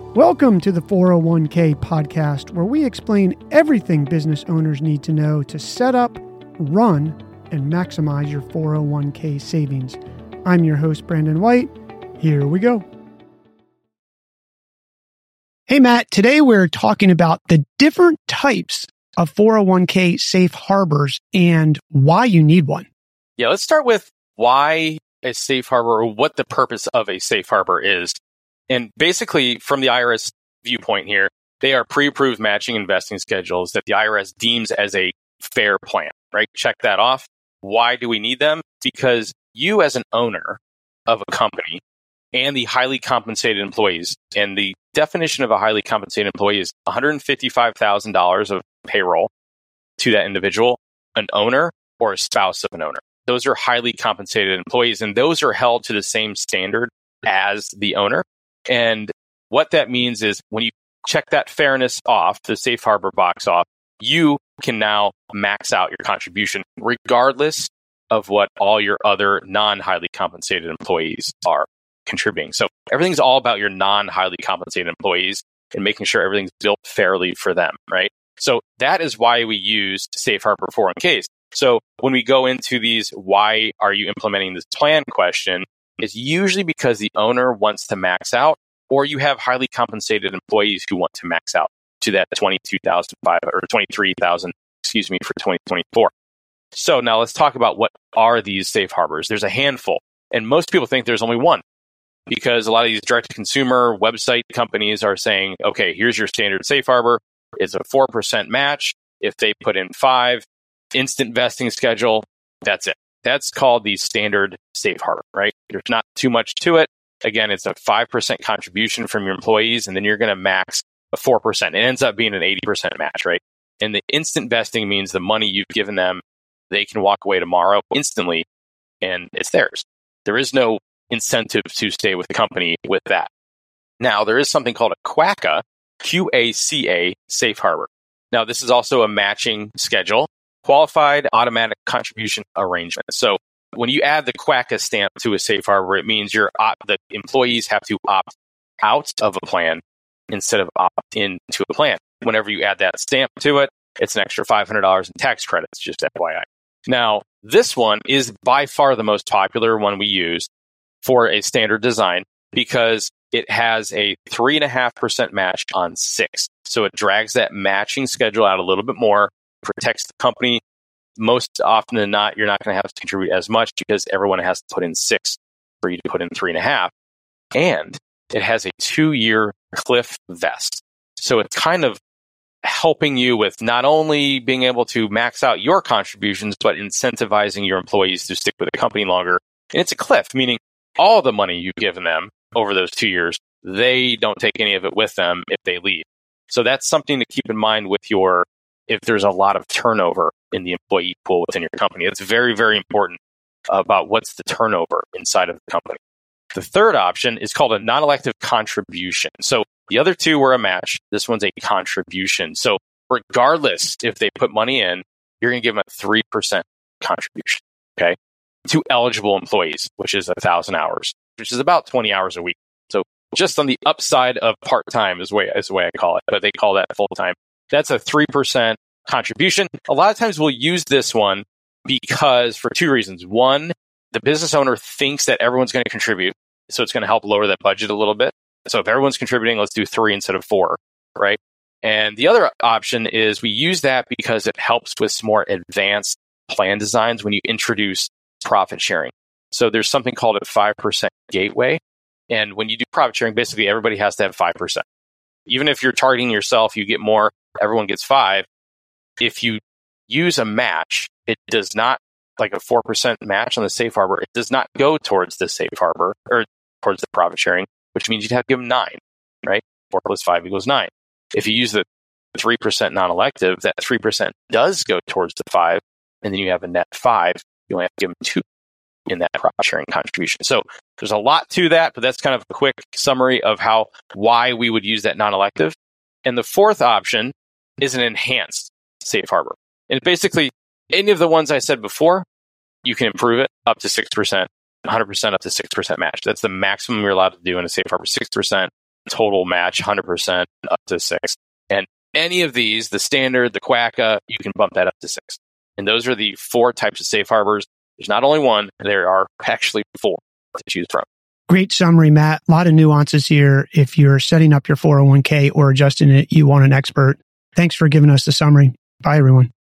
Welcome to the 401k podcast, where we explain everything business owners need to know to set up, run, and maximize your 401k savings. I'm your host, Brandon White. Here we go. Hey, Matt. Today we're talking about the different types of 401k safe harbors and why you need one. Yeah, let's start with why a safe harbor, or what the purpose of a safe harbor is. And basically, from the IRS viewpoint here, they are pre-approved matching investing schedules that the IRS deems as a fair plan, right? Check that off. Why do we need them? Because you, as an owner of a company and the highly compensated employees, and the definition of a highly compensated employee is $155,000 of payroll to that individual, an owner or a spouse of an owner. Those are highly compensated employees, and those are held to the same standard as the owner. And what that means is when you check that fairness off, the safe harbor box off, you can now max out your contribution regardless of what all your other non-highly compensated employees are contributing. So everything's all about your non-highly compensated employees and making sure everything's built fairly for them, right? So that is why we use safe harbor 401ks. So when we go into these, why are you implementing this plan question, is usually because the owner wants to max out, or you have highly compensated employees who want to max out to that $22,005 or $23,000, for 2024. So now let's talk about what are these safe harbors. There's a handful, and most people think there's only one, because a lot of these direct-to-consumer website companies are saying, okay, here's your standard safe harbor. It's a 4% match. If they put in 5, instant vesting schedule, that's it. That's called the standard safe harbor, right? There's not too much to it. Again, it's a 5% contribution from your employees, and then you're going to max a 4%. It ends up being an 80% match, right? And the instant vesting means the money you've given them, they can walk away tomorrow instantly, and it's theirs. There is no incentive to stay with the company with that. Now, there is something called a QACA, QACA safe harbor. Now, this is also a matching schedule, qualified automatic contribution arrangement. So when you add the QACA stamp to a safe harbor, it means the employees have to opt out of a plan instead of opt into a plan. Whenever you add that stamp to it, it's an extra $500 in tax credits, just FYI. Now, this one is by far the most popular one we use for a standard design because it has a 3.5% match on 6. So it drags that matching schedule out a little bit more, protects the company. Most often than not, you're not going to have to contribute as much because everyone has to put in 6 for you to put in 3.5. And it has a 2-year cliff vest. So it's kind of helping you with not only being able to max out your contributions, but incentivizing your employees to stick with the company longer. And it's a cliff, meaning all the money you've given them over those 2 years, they don't take any of it with them if they leave. So that's something to keep in mind if there's a lot of turnover in the employee pool within your company. It's very, very important about what's the turnover inside of the company. The third option is called a non-elective contribution. So the other two were a match. This one's a contribution. So regardless if they put money in, you're going to give them a 3% contribution, okay, to eligible employees, which is 1,000 hours, which is about 20 hours a week. So just on the upside of part-time is the way I call it, but they call that full-time. That's a 3% contribution. A lot of times we'll use this one because for 2 reasons. One, the business owner thinks that everyone's going to contribute, so it's going to help lower that budget a little bit. So if everyone's contributing, let's do 3 instead of 4, right? And the other option is we use that because it helps with some more advanced plan designs when you introduce profit sharing. So there's something called a 5% gateway. And when you do profit sharing, basically everybody has to have 5%. Even if you're targeting yourself, you get more, everyone gets 5. If you use a match, it does not, like a 4% match on the safe harbor, it does not go towards the safe harbor or towards the profit sharing, which means you'd have to give them 9, right? 4 plus 5 equals 9. If you use the 3% non-elective, that 3% does go towards the 5, and then you have a net 5. You only have to give them 2 in that profit sharing contribution. So there's a lot to that, but that's kind of a quick summary of why we would use that non-elective. And the fourth option is an enhanced safe harbor. And basically, any of the ones I said before, you can improve it up to 6%, 100% up to 6% match. That's the maximum you're allowed to do in a safe harbor, 6%. total match 100% up to 6. And any of these, the standard, the QACA, you can bump that up to 6. And those are the 4 types of safe harbors. There's not only one, there are actually 4 to choose from. Great summary, Matt. A lot of nuances here. If you're setting up your 401k or adjusting it, you want an expert. Thanks for giving us the summary. Bye, everyone.